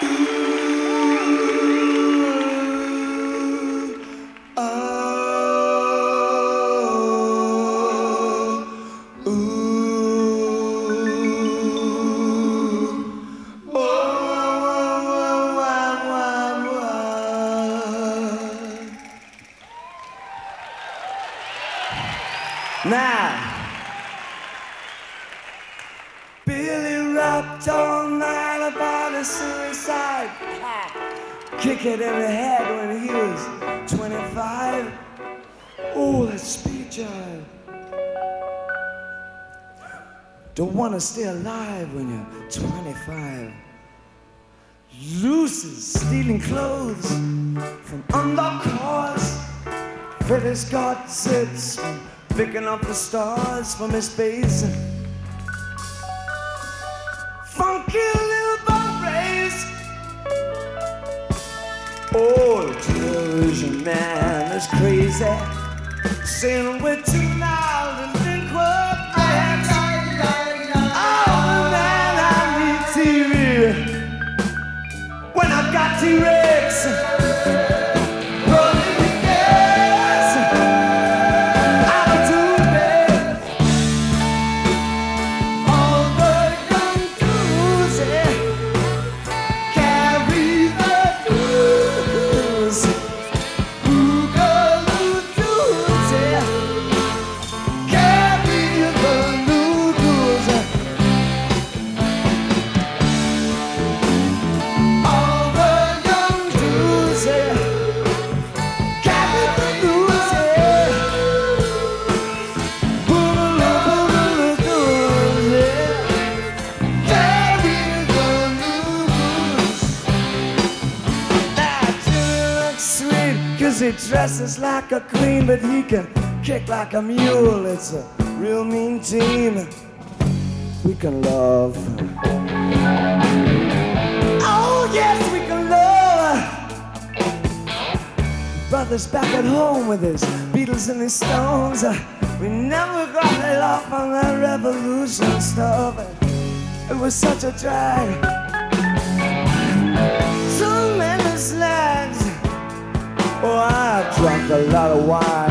Now, Billy rapped all night about a suicide, kick it in the head when he was 25. Oh, that speed jive. Don't want to stay alive when you're 25. Looses, stealing clothes from undercars. Freddy Scott sits picking up the stars from his face. Funky little boat race. Oh, the television man is crazy, saying we're too loud and think we're bad. Oh man, I need TV when I've got T-Rex. He dresses like a queen, but he can kick like a mule. It's a real mean team. We can love. Oh yes, we can love. Brother's back at home with his Beatles and his Stones. We never got laid off on that revolution stuff. It was such a drag. So many snags. Oh, I drank a lot of wine.